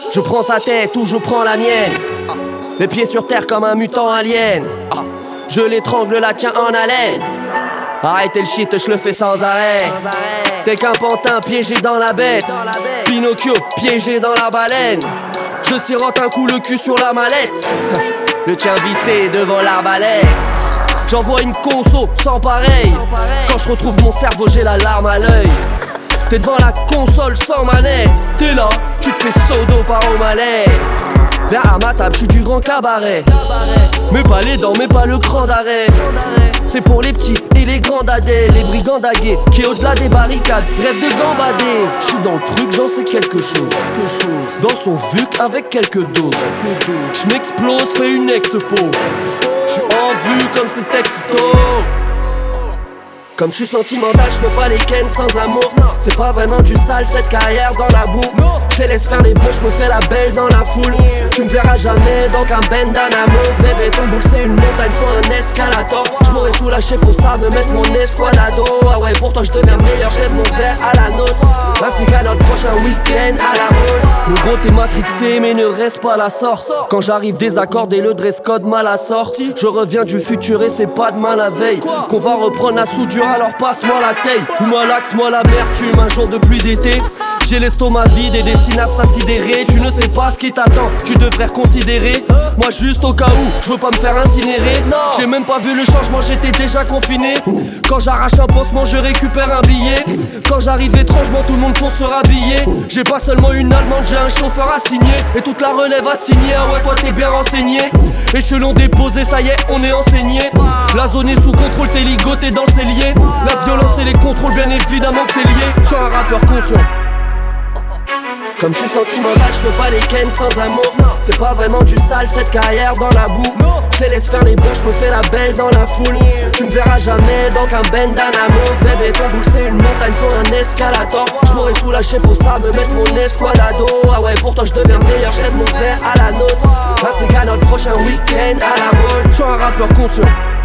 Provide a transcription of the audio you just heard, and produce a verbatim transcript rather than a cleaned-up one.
Je prends sa tête ou je prends la mienne. Les pieds sur terre comme un mutant alien. Je l'étrangle, la tiens en haleine. Arrêtez le shit, je le fais sans arrêt. T'es qu'un pantin piégé dans la bête. Pinocchio piégé dans la baleine. Je sirote un coup le cul sur la mallette. Le tien vissé devant l'arbalète. J'envoie une conso sans pareil. Quand je retrouve mon cerveau j'ai la larme à l'œil. T'es devant la console sans manette. T'es là, tu te fais sodo par au malais. Viens à ma table, je suis du grand cabaret. Mais pas les dents, mais pas le cran d'arrêt. C'est pour les petits et les grands dadais. Les brigands dagués qui au-delà des barricades rêvent de gambader. Je suis dans le truc, j'en sais quelque chose. Dans son vuc avec quelques doses. Je m'explose, fais une expo. Je suis en vue comme ces textos. Comme je suis sentimental, je peux pas les ken sans amour. C'est pas vraiment du sale cette carrière dans la boue. Je les laisse faire les bons, je me fais la belle dans la foule. Tu me verras jamais donc un bandana mauve. Bébé ton boule c'est une montagne, faut un escalator. Je pourrais tout lâcher pour ça, me mettre mon esqualado. Ah ouais pour toi je deviens meilleur, je lève mon verre à la nôtre. Ainsi qu'à notre prochain week-end à la mode. Le gros t'es matrixé mais ne reste pas la sorte. Quand j'arrive désaccordé le dress code mal assorti. Je reviens du futur et c'est pas demain la veille qu'on va reprendre la soudure. Alors passe-moi la taille, ou moi l'axe, moi l'amertume. Un jour de pluie d'été, j'ai l'estomac vide et des synapses acidérées. Tu ne sais pas ce qui t'attend, tu devrais reconsidérer. Moi juste au cas où, je veux pas me faire incinérer. J'ai même pas vu le changement, j'étais déjà confiné. Quand j'arrache un pansement, je récupère un billet. Quand j'arrive étrangement, tout le monde fonce se rhabiller. J'ai pas seulement une allemande, j'ai un chauffeur à signer. Et toute la relève à signer, ah ouais toi t'es bien renseigné. Échelon déposé, ça y est, on est enseigné. La zone est sous contrôle, t'es ligoté dans le cellier. La violence et les contrôles, bien évidemment que c'est lié. Je suis un rappeur conscient. Comme je suis sentimental, je peux pas les ken sans amour. C'est pas vraiment du sale cette carrière dans la boue. Je les laisse faire les bons, je me fais la belle dans la foule. Tu me verras jamais donc un bandana mauve. Bébé ton boule c'est une montagne, faut un escalator. Je pourrais tout lâcher pour ça, me mettre mon esqualado. Ah ouais pour toi je deviens meilleur, je lève mon verre à la nôtre. Ainsi qu'à notre prochain week-end à la mode. Je suis un rappeur conscient.